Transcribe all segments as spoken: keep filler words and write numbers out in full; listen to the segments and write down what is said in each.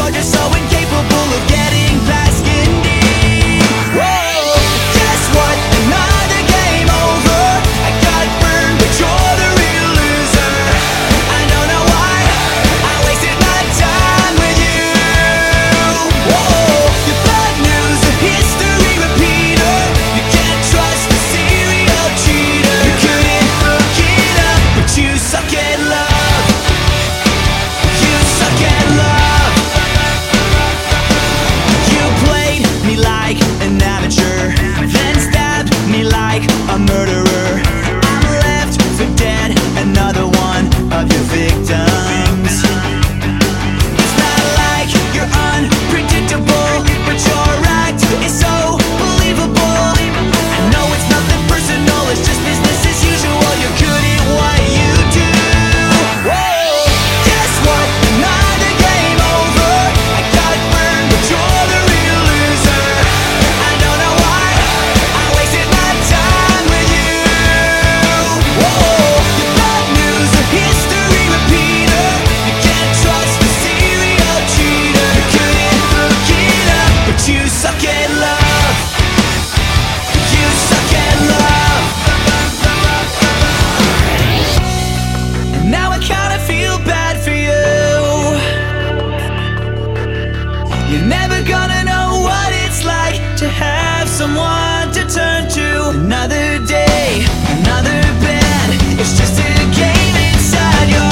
You're just so incapable of getting past skin deep. Whoa, guess what? Another game over. I got burned, but you're the real loser. I don't know why I wasted my time with you. Whoa, you're bad news, a history repeater. You can't trust a serial cheater. You couldn't look it up, but you suck at love. You suck at love. You played me like an amateur, then stabbed me like a murderer. I'm left for dead, another one of your victims. It's not like you're unpredictable, but your act is so believable. I know it's nothing personal, it's just business as usual. You're good at what you do. Whoa, guess what? Another game over. I got burned, but you're the real loser. I don't know why I wasted my time with you. Whoa, you're bad news, a history repeater. You can't trust a serial cheater. You couldn't look it up, but you suck at love. You suck at love. And now I kinda feel bad for you. You're never gonna know what it's like to have someone to turn to. Another day, another bed. It's just a game inside your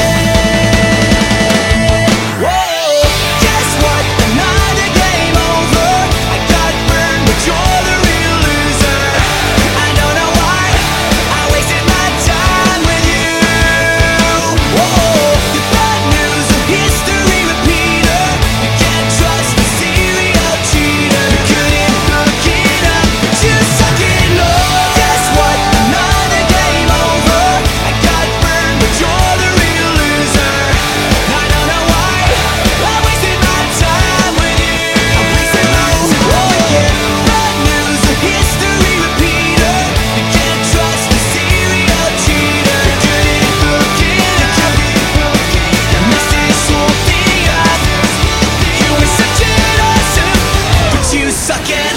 head. Whoa, guess what? Another game over. I got burned, but you're the real loser. I don't know why I wasted my time with you. Whoa, you're bad news, a history repeater. You can't trust a serial cheater. You couldn't look it up, but you suck at love. Guess what? Another game over. I got burned, but you're the real loser. I don't know why I wasted my time with you. I wasted my time with you. Bad news, a history repeater. You can't trust a serial cheater. You couldn't look it up. You messed this whole thing up. You were such an awesome, but you suck at